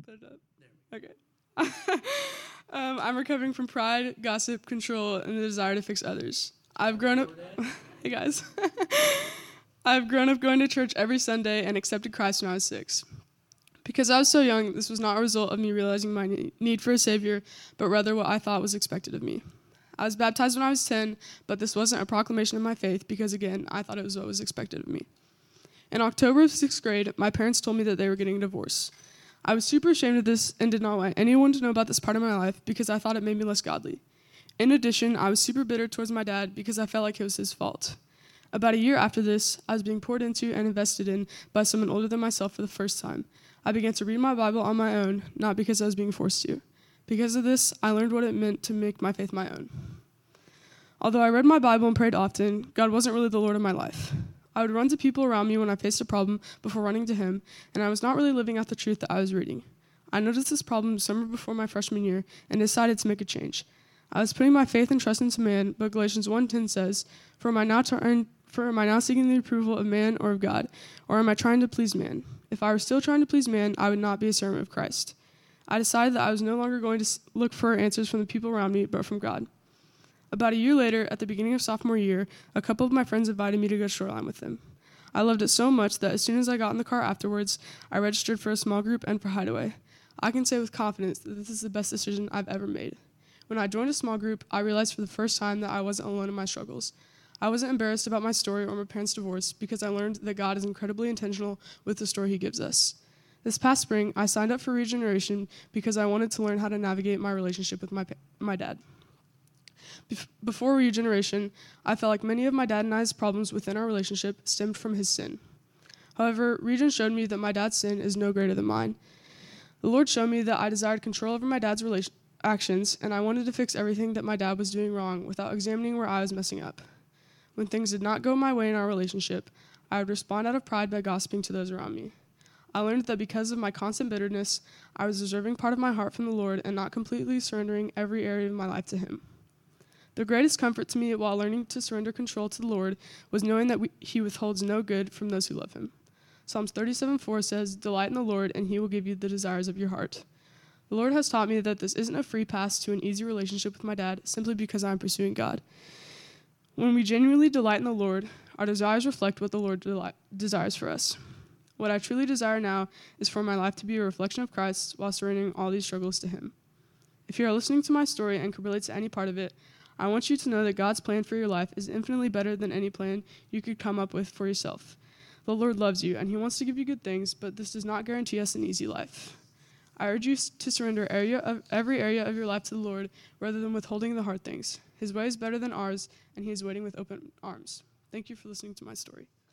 Put it up. Okay. I'm recovering from pride, gossip, control, and the desire to fix others. I've grown up. Hey guys. I've grown up going to church every Sunday and accepted Christ when I was 6. Because I was so young, this was not a result of me realizing my need for a Savior, but rather what I thought was expected of me. I was baptized when I was 10, but this wasn't a proclamation of my faith because, again, I thought it was what was expected of me. In October of 6th grade, my parents told me that they were getting a divorce. I was super ashamed of this and did not want anyone to know about this part of my life because I thought it made me less godly. In addition, I was super bitter towards my dad because I felt like it was his fault. About a year after this, I was being poured into and invested in by someone older than myself for the first time. I began to read my Bible on my own, not because I was being forced to. Because of this, I learned what it meant to make my faith my own. Although I read my Bible and prayed often, God wasn't really the Lord of my life. I would run to people around me when I faced a problem before running to Him, and I was not really living out the truth that I was reading. I noticed this problem summer before my freshman year and decided to make a change. I was putting my faith and trust into man, but Galatians 1:10 says, For am I now seeking the approval of man or of God, or am I trying to please man? If I were still trying to please man, I would not be a servant of Christ. I decided that I was no longer going to look for answers from the people around me, but from God. About a year later, at the beginning of sophomore year, a couple of my friends invited me to go shoreline with them. I loved it so much that as soon as I got in the car afterwards, I registered for a small group and for Hideaway. I can say with confidence that this is the best decision I've ever made. When I joined a small group, I realized for the first time that I wasn't alone in my struggles. I wasn't embarrassed about my story or my parents' divorce because I learned that God is incredibly intentional with the story He gives us. This past spring, I signed up for Regeneration because I wanted to learn how to navigate my relationship with my dad. Before Regeneration, I felt like many of my dad and I's problems within our relationship stemmed from his sin. However, Regen showed me that my dad's sin is no greater than mine. The Lord showed me that I desired control over my dad's actions, and I wanted to fix everything that my dad was doing wrong without examining where I was messing up. When things did not go my way in our relationship, I would respond out of pride by gossiping to those around me. I learned that because of my constant bitterness, I was reserving part of my heart from the Lord and not completely surrendering every area of my life to Him. The greatest comfort to me while learning to surrender control to the Lord was knowing that He withholds no good from those who love Him. Psalms 37:4 says, Delight in the Lord, and He will give you the desires of your heart. The Lord has taught me that this isn't a free pass to an easy relationship with my dad simply because I'm pursuing God. When we genuinely delight in the Lord, our desires reflect what the Lord desires for us. What I truly desire now is for my life to be a reflection of Christ while surrendering all these struggles to Him. If you are listening to my story and can relate to any part of it, I want you to know that God's plan for your life is infinitely better than any plan you could come up with for yourself. The Lord loves you, and He wants to give you good things, but this does not guarantee us an easy life. I urge you to surrender every area of your life to the Lord rather than withholding the hard things. His way is better than ours, and He is waiting with open arms. Thank you for listening to my story.